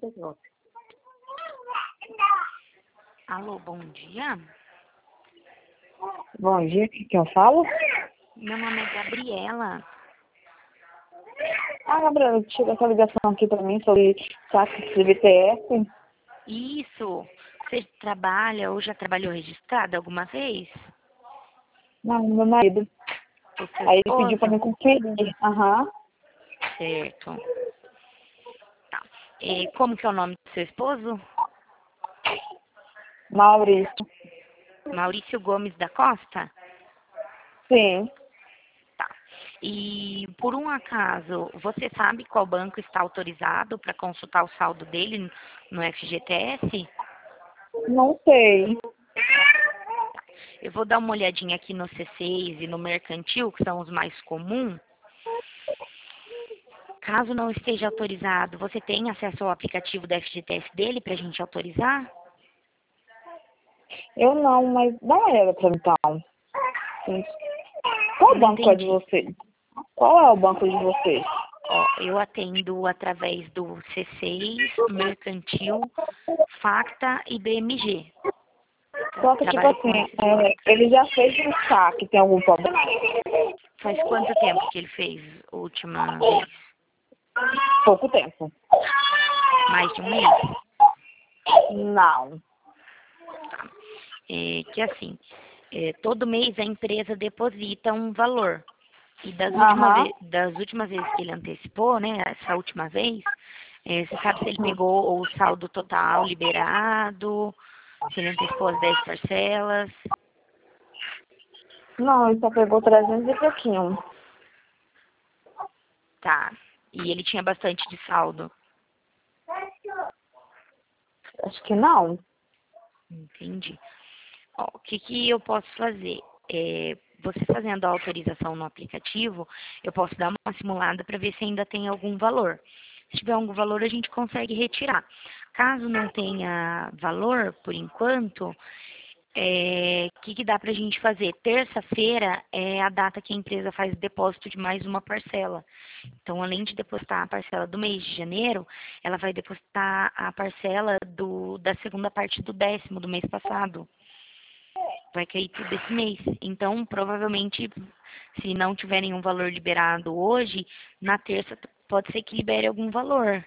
Alô, bom dia. Bom dia, que eu falo? Meu nome é Gabriela. Ah, Gabriela, chegou essa ligação aqui pra mim sobre saques de BTS. Isso. Você trabalha ou já trabalhou registrado alguma vez? Não, meu marido. O seu Aí ele pediu pra esposo? me conferir. Aham. Certo. Tá. E como que é o nome do seu esposo? Maurício. Maurício Gomes da Costa? Sim. Tá. E por um acaso, você sabe qual banco está autorizado para consultar o saldo dele no FGTS? Não sei. Eu vou dar uma olhadinha aqui no C6 e no Mercantil, que são os mais comuns. Caso não esteja autorizado, você tem acesso ao aplicativo do FGTS dele para a gente autorizar? Eu não, mas dá uma olhada pra mim, então. Sim. Qual Não banco é de entendi. vocês? Qual é o banco de vocês? Ó, eu atendo através do C6, Mercantil, Facta e BMG. Só que, tipo Trabalho assim, com esses quatro. ele já fez um saque, tem algum problema? Faz quanto tempo que ele fez a última vez? Pouco tempo. Mais de um mês? Não. Que assim, todo mês a empresa deposita um valor. E Aham. das últimas vezes que ele antecipou, né, essa última vez, você sabe se ele pegou o saldo total liberado, se ele antecipou as 10 parcelas? Não, ele só pegou 300 e pouquinho. Tá. E ele tinha bastante de saldo. Acho que não. Entendi. Ó, o que que eu posso fazer? Você fazendo a autorização no aplicativo, eu posso dar uma simulada para ver se ainda tem algum valor. Se tiver algum valor, a gente consegue retirar. Caso não tenha valor, por enquanto, o que dá para a gente fazer? Terça-feira é a data que a empresa faz o depósito de mais uma parcela. Então, além de depositar a parcela do mês de janeiro, ela vai depositar a parcela da segunda parte do 10º do mês passado. Vai cair tudo esse mês. Então, provavelmente, se não tiver nenhum valor liberado hoje, na terça pode ser que libere algum valor.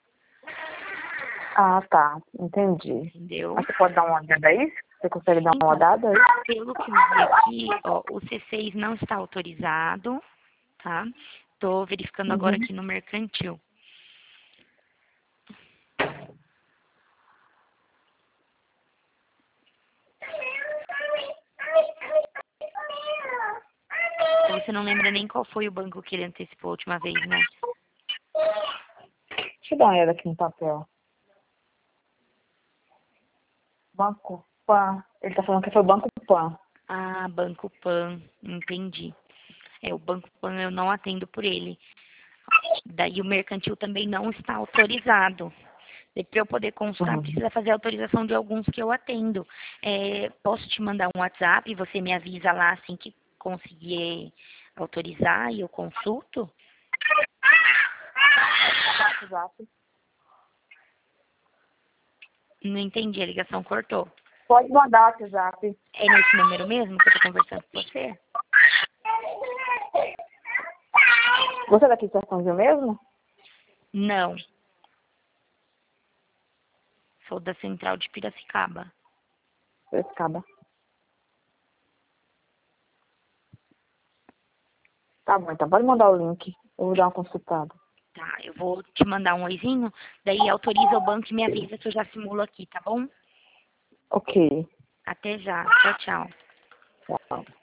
Ah, tá. Entendi. Entendeu? Mas você pode dar uma olhada aí? Você consegue dar uma Então, olhada aí? pelo que eu vi aqui, ó, o C6 não está autorizado, tá? Estou verificando agora Uhum. aqui no Mercantil. Então, você não lembra nem qual foi o banco que ele antecipou a última vez, né? Deixa eu dar uma olhada aqui no papel. Banco Pan. Ele tá falando que foi o Banco Pan. Ah, Banco Pan, entendi. O Banco Pan eu não atendo por ele. Daí o mercantil também não está autorizado. Para eu poder consultar, Uhum. precisa fazer a autorização de alguns que eu atendo. Posso te mandar um WhatsApp e você me avisa lá assim que conseguir autorizar e eu consulto? WhatsApp. Não entendi, a ligação cortou. Pode mandar o WhatsApp. É nesse número mesmo que eu estou conversando com você? Você é daqui de Sertãozinho mesmo? Não, sou da Central de Piracicaba. Acaba. Tá bom, então pode mandar o link. Eu vou dar uma consultada. Tá, eu vou te mandar um oizinho, daí autoriza o banco e me avisa que eu já simulo aqui, tá bom? Ok. Até já. Tchau, tchau. Tchau.